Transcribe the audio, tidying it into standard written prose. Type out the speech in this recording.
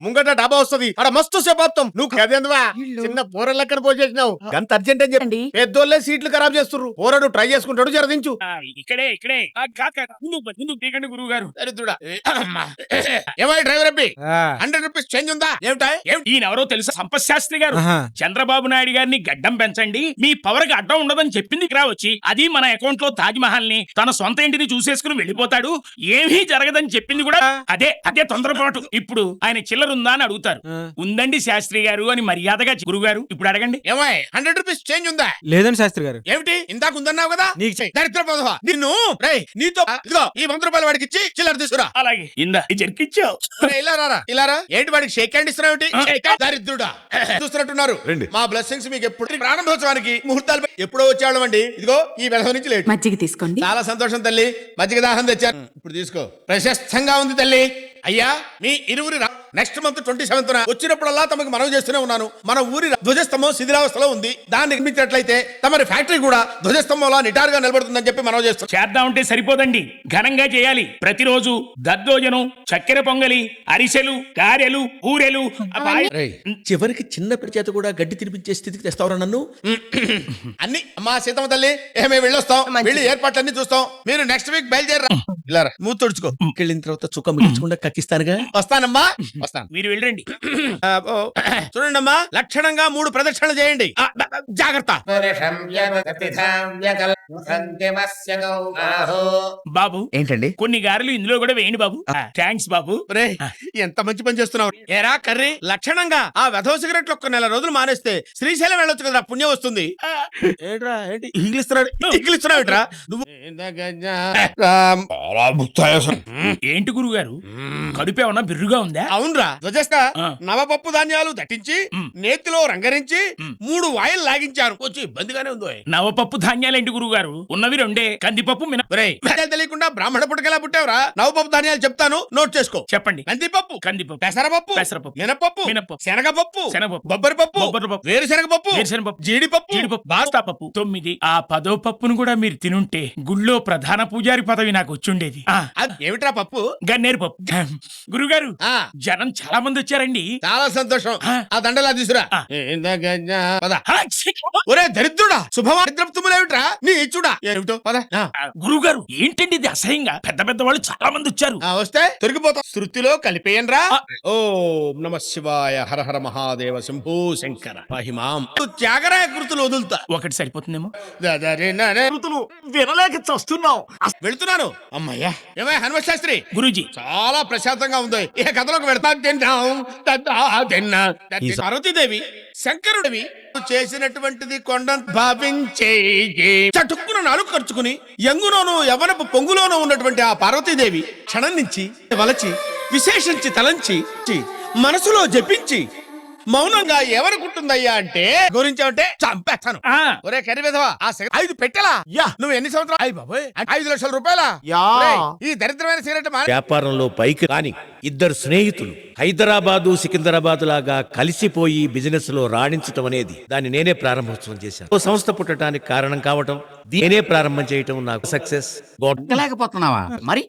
ముంగట డాబా వస్తది అక్కడ మస్తు సేపత్తాం నువ్వు కదేందువా చిన్న పోరలెక్కన పోసేసినావు అంత అర్జెంట్ అని చెప్పండి పెద్దోళ్ళే సీట్లు ఖరాబ్ చేస్తుర్రు పోరడు ట్రై చేసుకుంటాడు జరదించు ఇక్కడే ముందు దిగండి గురువు గారు. దరిద్రుడా ఏమై డ్రైవర్ అబ్బి 100 రూపీస్ చేంజ్ ఉందా ఏమిటా ఈయనెవరో తెలుసా? సంపత్ శాస్త్రి గారు. చంద్రబాబు నాయుడు గారిని గడ్డం పెంచండి, మీ పవర్ కి అడ్డం ఉండదని చెప్పింది ఇక్కడ వచ్చి, అది మన అకౌంట్ లో తాజ్ మహల్ ని తన సొంత ఇంటిని చూసేసుకుని వెళ్ళిపోతాడు, ఏమీ జరగదని చెప్పింది కూడా అదే తొందరపాటు. ఇప్పుడు ఆయన చిల్లరుందా అని అడుగుతారు. ఉందండి శాస్త్రి గారు అని మర్యాదగా గురువు గారు ఇప్పుడు అడగండి. ఏమై 100 రూపీస్ చేంజ్ ఉందా? లేదండి శాస్త్రి గారు. ఏమిటి ఇందాక ఉందన్నావు కదా దరిద్ర పదవా నిన్ను నీతో ఇదిగో ఈ 100 రూపాయలు వాడికి ఇచ్చి చిల్లర తీసుకురా. అలాగే ఇందా జర్కిచ్చావు. ఇలా ఏంటి వాడికి షేక్ హ్యాండ్ ఇస్తున్నావు? దరిద్రుడా చూస్తున్నట్టున్నారు. మా బ్లెస్సింగ్స్ మీకు ఎప్పుడు ప్రారంభోత్సవానికి ముహూర్తాలు ఎప్పుడో వచ్చేవాళ్ళం అండి. ఇదిగో ఈ వెధవ నుంచి లేట్. మజ్జిగ తీసుకోండి. చాలా సంతోషం తల్లి, మజ్జిగ దాహం తెచ్చాను. ఇప్పుడు తీసుకో. ప్రశస్తంగా ఉంది తల్లి. అయ్యా మీ ఇరువురి నెక్స్ట్ మంత్ 27న వచ్చినప్పుడల్లా తమకు మనవి చేస్తూనే ఉన్నాను, మన ఊరి ధ్వజస్తంభం శిథిలావస్థలో ఉంది, దాన్ని నిర్మించినట్లయితే తమరి ఫ్యాక్టరీ కూడా ధ్వజస్తంభంలా నిటారుగా నిలబడుతుందని చెప్పి మనవి చేస్తాం. చేద్దామంటే సరిపోదండి, ఘనంగా చేయాలి. ప్రతిరోజు దద్దోజనం, చక్కెర పొంగలి, అరిసెలు, గారెలు, ఊరెలు. చివరికి చిన్న చేత కూడా గడ్డి తినిపించే స్థితికి తెస్తావరా నన్ను? అన్ని అమ్మా సీతమ్మ తల్లి ఏమే వెళ్ళొస్తాం, వెళ్ళి ఏర్పాట్లన్నీ చూస్తాం. మీరు నెక్స్ట్ వీక్ బయలుదేరరా. ఇలా మూత తుడుచుకో. వెళ్ళిన తర్వాత చుక్క మిగించకుండా కక్కిస్తానుగా. వస్తానమ్మా వస్తాను. మీరు వెళ్ళండి. చూడండి అమ్మా, లక్షణంగా 3 ప్రదక్షిణలు చేయండి. జాగ్రత్త. బాబు ఏంటండి? కొన్ని గారెలు ఇందులో కూడా వేయండి బాబు. థ్యాంక్స్ బాబు. ఎంత మంచి పని చేస్తున్నావు. ఏరా కర్రీ, లక్షణంగా ఆ వెధవ సిగరెట్లు ఒక్క నెల రోజులు మానేస్తే శ్రీశైలం వెళ్ళొచ్చు కదా, పుణ్యం వస్తుంది. ఏంట్రా ఏంటి ఇంగ్లీస్తున్నావు ఇట్రా నువ్వు? ఏంటి గురువు గారు, కడుపేమన్నా బిర్రుగా ఉందా? అవునరా ధ్వజస్థ నవపప్పు ధాన్యాలు దట్టించి నేతిలో రంగరించి 3 వాయిల్ లాగించారు. కొంచెం ఇబ్బందిగానే ఉందో. నవపప్పు ధాన్యాలేంటి గురువు గారు, ఉన్నవి 2 కందిపప్పు తెలియకుండా బ్రాహ్మణ పుట్టకెలా పుట్టావురా? నవపప్పు ధాన్యాలు చెప్తాను, నోట్ చేసుకో. చెప్పండి. కందిపప్పు, కందిపప్పు, పెసరపప్పు, మినపప్పు, శనగపప్పు, బొబ్బరిపప్పు, వేరుశనగపప్పు, జీడిపప్పు, బాస్తాపప్పు. 9. ఆ 10వ పప్పును కూడా మీరు తినుంటే గుళ్ళో ప్రధాన పూజారి పదవి నాకు వచ్చుండేది. ఏమిట్రా పప్పు? గన్నేరు పప్పు. గురుగారు జనం చాలా మంది వచ్చారండి. చాలా సంతోషం. ఆ దండలా తీసురా. ఒరే దరిద్రుడా, శుభమాద్రపుతుములేమిట్రా నీ ఇచ్చుడా? ఏమిటో పద. గురుగారు ఏంటండి ఇది అసహ్యంగా? పెద్ద పెద్ద వాళ్ళు చాలా మంది వచ్చారు. వస్తే తొరిగిపోతాం. శృతిలో కలిపేయన్రా. ఓం నమ శివాయ, హర హర మహాదేవ, శంభూ శంకర మహిమాం. త్యాగరాయ కృతులు వదులుతా. ఒకటి సరిపోతుందేమో. వినలేక చస్తున్నావు. వెళ్తున్నాను. అమ్మయ్యా. ఏమై హనుమ శాస్త్రి గురూజీ చాలా ప్రశాంతంగా ఉంది. ఏ కథలోకి వెళ్తా. పార్వతీదేవి శంకరుడివి చేసినటువంటిది కొండంత భావించే చటుక్కున నాలుగు ఖర్చుకుని యంగులోను యవనపు పొంగులోనూ ఉన్నటువంటి ఆ పార్వతీదేవి క్షణం నుంచి వలచి విశేషించి తలంచి మనసులో జపించి మౌనంగా ఎవరుకుంటుందయ్యా అంటే గురించావంటే చంపేస్తాను. ఒరే కర్రీ విధవా, 5 పెట్టెలా? నువ్వు ఎన్ని సంవత్సరాలు? 5 లక్షల రూపాయల ఈ దరిద్రమైన సిగరెట్ వ్యాపారంలో పైకి రాని 2 స్నేహితులు హైదరాబాదు సికింద్రాబాద్ లాగా కలిసిపోయి బిజినెస్ లో రాణించటం అనేది దాన్ని నేనే ప్రారంభోత్సవం చేశాను. ఓ సంస్థ పుట్టడానికి కారణం కావటం, నేనే ప్రారంభం చేయటం నాకు సక్సెస్. లేకపోతున్నావా మరి?